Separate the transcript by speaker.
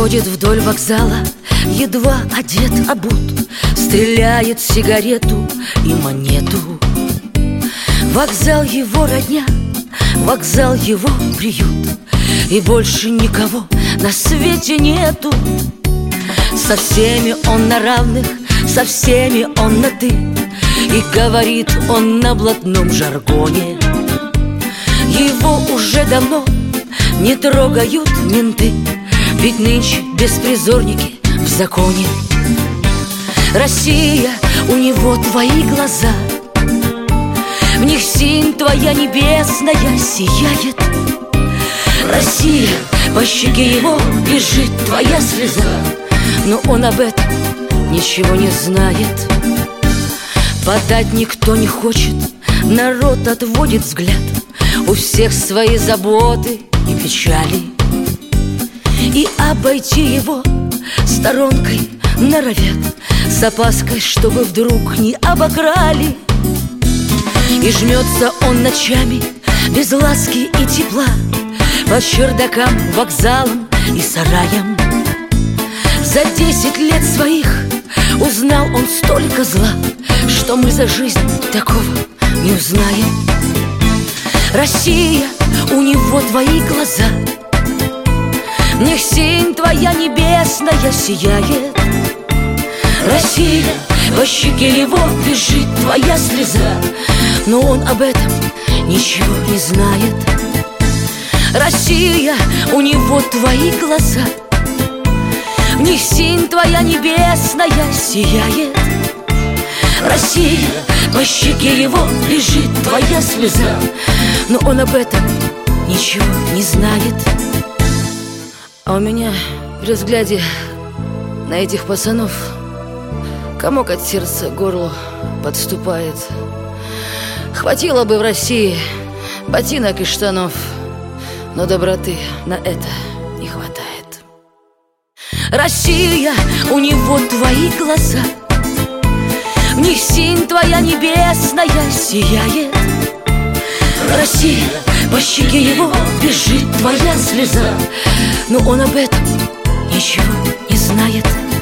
Speaker 1: Ходит вдоль вокзала, едва одет, обут, стреляет сигарету и монету. Вокзал его родня, вокзал его приют, и больше никого на свете нету. Со всеми он на равных, со всеми он на «ты», и говорит он на блатном жаргоне. Его уже давно не трогают менты, ведь нынче беспризорники в законе. Россия, у него твои глаза, в них синь твоя небесная сияет. Россия, по щеке его бежит твоя слеза, но он об этом ничего не знает. Подать никто не хочет, народ отводит взгляд, у всех свои заботы и печали. И обойти его сторонкой норовят, с опаской, чтобы вдруг не обокрали. И жмется он ночами без ласки и тепла по чердакам, вокзалам и сараям. За 10 лет своих узнал он столько зла, что мы за жизнь такого не узнаем. Россия, у него твои глаза, в них синь твоя небесная сияет. Россия, по щеке его бежит твоя слеза, но он об этом ничего не знает. Россия, у него твои глаза, в них синь твоя небесная сияет. Россия, по щеке его лежит твоя слеза, но он об этом ничего не знает. А у меня при взгляде на этих пацанов комок от сердца к горлу подступает. Хватило бы в России ботинок и штанов, но доброты на это не хватает. Россия, у него твои глаза, в них синь твоя небесная сияет. Россия, по щеке его бежит твоя слеза, но он об этом ничего не знает.